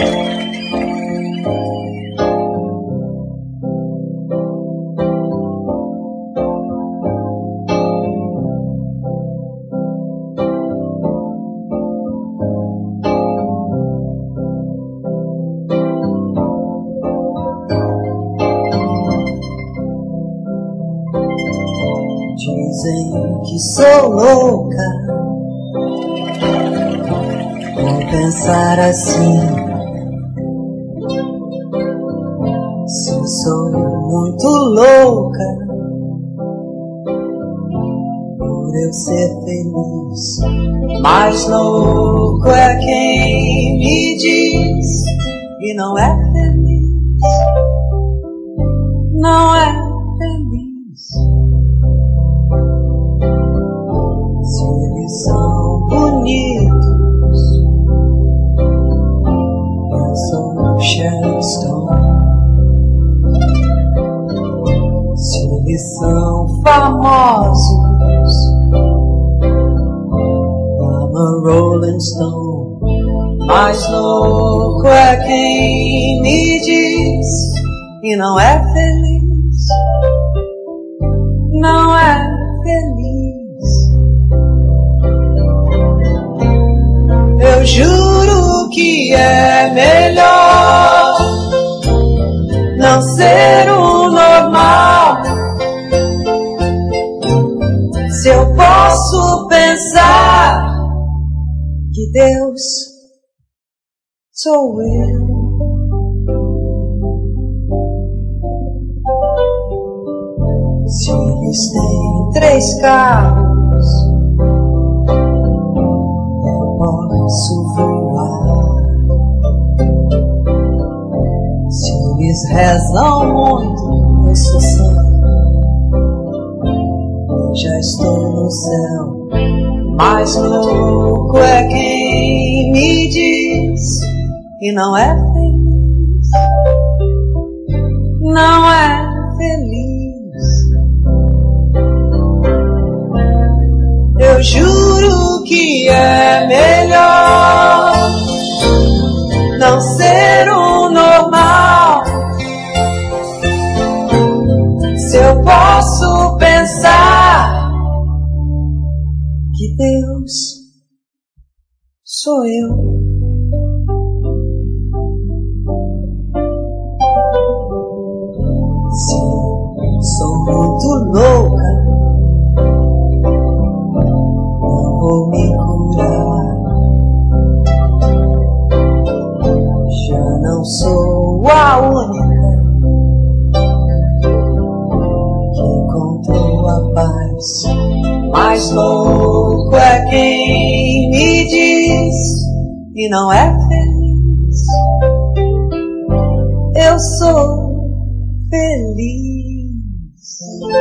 Dizem que sou louca por pensar assim. Se sou muito louca por eu ser feliz, mais louco é quem me diz que não é feliz, não é feliz. Se eles são bonitos, eu sou Sharon Stone. Se eles são famosos, I'm a Rolling Stone. Mais louco é quem me diz que não é feliz, não é feliz. Eu juro que é melhor não ser o normal. Se eu posso pensar que Deus sou eu. Se eles têm 3 carros, eu posso voar. Se eles rezam muito, eu sou santo, eu já estou no céu. Mais louco é quem me diz que não é feliz, não é feliz. Eu juro que é melhor não ser o normal. Se eu posso pensar que Deus sou eu. Se sou muito louca, não vou me curar. Já não sou a única que encontrou a paz. Mais louco é quem me diz que não é feliz. Eu sou feliz.